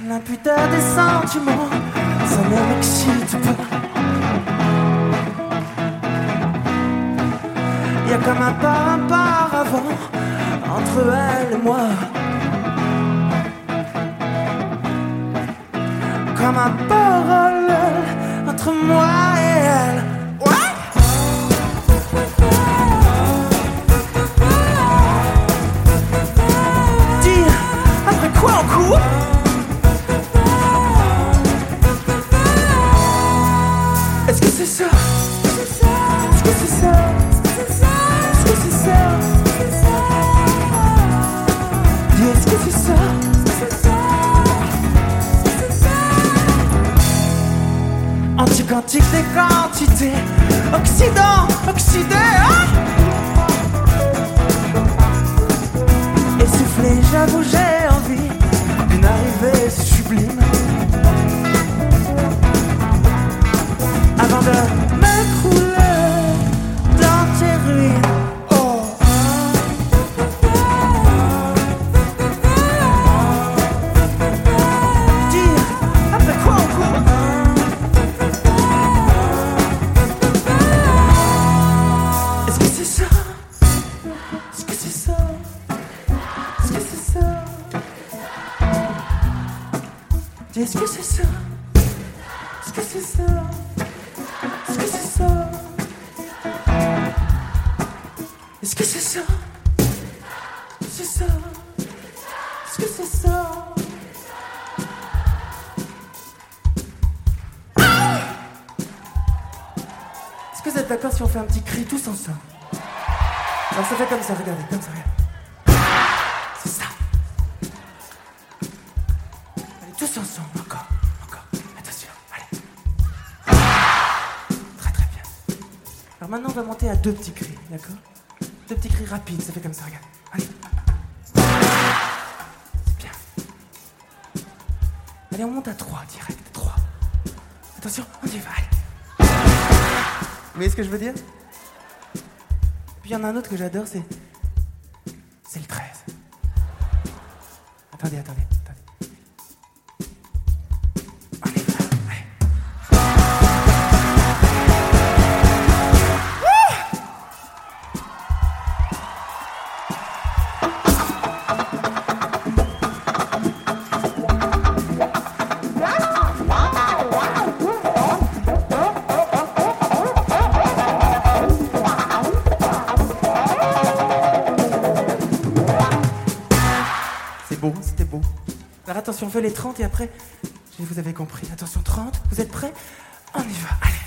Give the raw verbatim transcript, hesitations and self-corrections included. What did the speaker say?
L'imputeur des sentiments, ça ne m'excite pas. Y'a comme un pas, un paravent entre elle et moi. Comme un parallèle entre moi et elle. Ouais. Dire après quoi on court. Est-ce que c'est ça? Est-ce que c'est ça? Est-ce que c'est ça? Dis, est-ce que c'est ça? Anti-quantique des quantités, Occident, Occident, hein? Essoufflé, j'avoue, j'ai envie d'une arrivée sublime. Avant de m'écrouler dans tes ruines. Oh. Dire après quoi on court. Est-ce que c'est ça? Est-ce que c'est ça? Est-ce que c'est ça? Dis, est-ce que c'est ça? Est-ce que c'est ça? Est-ce que c'est ça? Est-ce que c'est ça? C'est ça? Est-ce que c'est ça? Est-ce que vous êtes d'accord si on fait un petit cri tous ensemble? Alors ça fait comme ça, regardez, comme ça, regardez. C'est ça. Allez, tous ensemble, encore, encore. Attention, allez. Très très bien. Alors maintenant on va monter à deux petits cris, d'accord? Deux petits cris rapides, ça fait comme ça, regarde. Allez. C'est bien. Allez, on monte à trois, direct, trois. Attention, on y va, allez. Vous voyez ce que je veux dire? Puis il y en a un autre que j'adore, c'est... C'est le treize. Attendez, attendez, attendez. On y va, allez. C'est beau, c'était beau. Alors attention, on fait les trente et après, vous avez compris. Attention, trente, vous êtes prêts? On y va, allez.